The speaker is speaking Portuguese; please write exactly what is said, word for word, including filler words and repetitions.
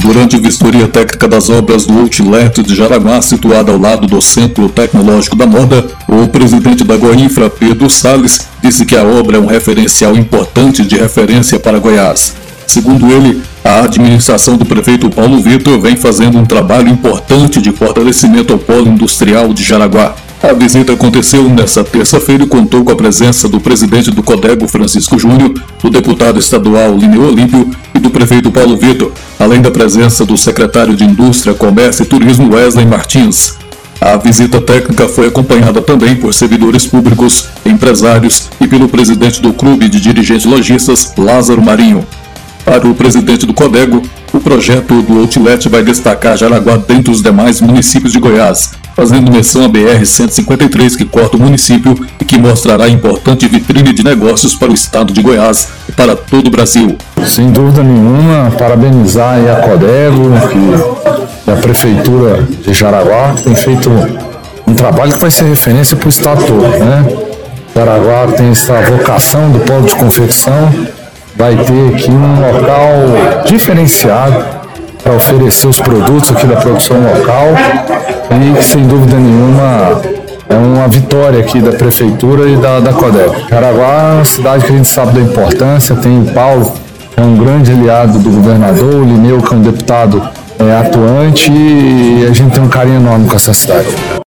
Durante a vistoria técnica das obras do Outlet de Jaraguá, situada ao lado do Centro Tecnológico da Moda, o presidente da Goinfra, Pedro Salles, disse que a obra é um referencial importante de referência para Goiás. Segundo ele, a administração do prefeito Paulo Vitor vem fazendo um trabalho importante de fortalecimento ao polo industrial de Jaraguá. A visita aconteceu nesta terça-feira e contou com a presença do presidente do Codego, Francisco Júnior, do deputado estadual Lineu Olímpio e do prefeito Paulo Vitor, além da presença do secretário de Indústria, Comércio e Turismo, Wesley Martins. A visita técnica foi acompanhada também por servidores públicos, empresários e pelo presidente do Clube de Dirigentes Lojistas, Lázaro Marinho. Para o presidente do Codego, o projeto do Outlet vai destacar Jaraguá dentre os demais municípios de Goiás, fazendo menção à B R cento e cinquenta e três que corta o município e que mostrará importante vitrine de negócios para o estado de Goiás e para todo o Brasil. Sem dúvida nenhuma, parabenizar a Codego e a Prefeitura de Jaraguá, que tem feito um trabalho que vai ser referência para o estado todo, né? Jaraguá tem essa vocação do polo de confecção, vai ter aqui um local diferenciado para oferecer os produtos aqui da produção local e que, sem dúvida nenhuma, é uma vitória aqui da Prefeitura e da, da Codego. Jaraguá é uma cidade que a gente sabe da importância, tem o Paulo, que é um grande aliado do governador, o Lineu, que é um deputado é, atuante, e a gente tem um carinho enorme com essa cidade.